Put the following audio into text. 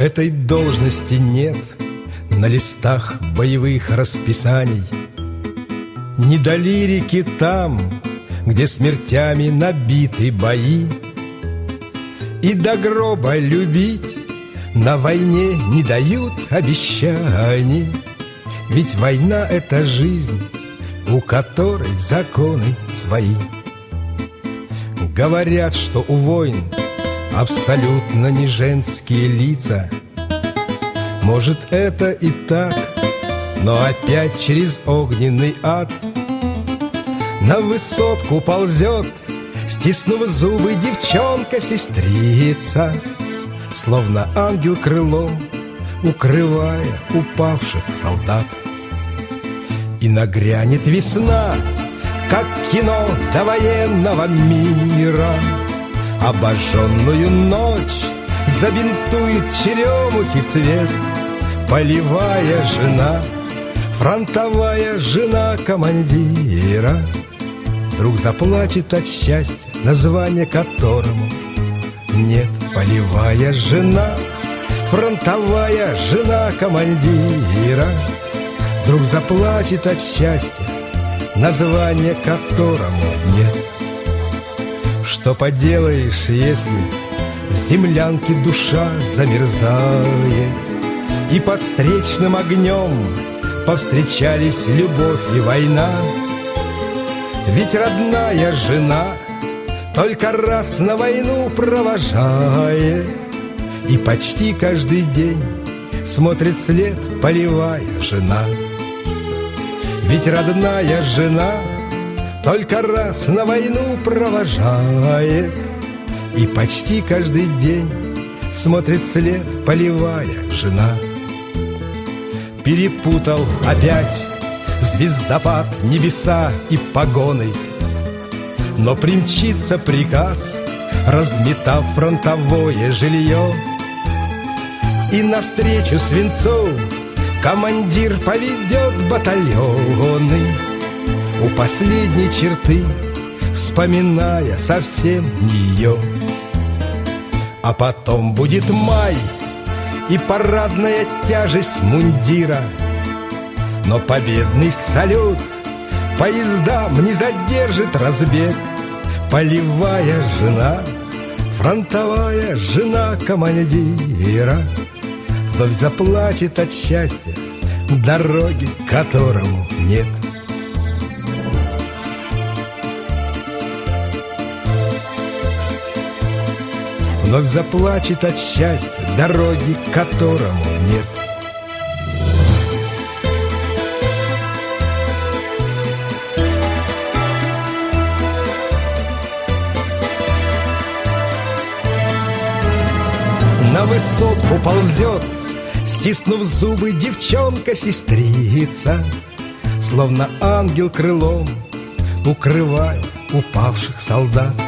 Этой должности нет на листах боевых расписаний. Не до лирики там, где смертями набиты бои. И до гроба любить на войне не дают обещаний. Ведь война — это жизнь, у которой законы свои. Говорят, что у войн абсолютно не женские лица. Может, это и так, но опять через огненный ад на высотку ползет, стиснув зубы, девчонка-сестрица, словно ангел крылом, укрывая упавших солдат. И нагрянет весна, как кино довоенного мира. Обожженную ночь забинтует черемухи цвет. Полевая жена, фронтовая жена командира, вдруг заплачет от счастья, название которому нет. Полевая жена, фронтовая жена командира, вдруг заплачет от счастья, название которому нет. Что поделаешь, если в землянке душа замерзает, и под встречным огнем повстречались любовь и война? Ведь родная жена только раз на войну провожает, и почти каждый день смотрит след полевая жена. Ведь родная жена только раз на войну провожает, и почти каждый день смотрит след полевая жена. Перепутал опять звездопад небеса и погоны, но примчится приказ, разметав фронтовое жилье, и навстречу свинцу командир поведет батальоны, у последней черты вспоминая совсем не ее. А потом будет май и парадная тяжесть мундира, но победный салют поездам не задержит разбег. Полевая жена, фронтовая жена командира, вновь заплачет от счастья, дороги которому нет. Вновь заплачет от счастья, дороги которому нет. На высотку ползет, стиснув зубы, девчонка-сестрица, словно ангел крылом, укрывая упавших солдат.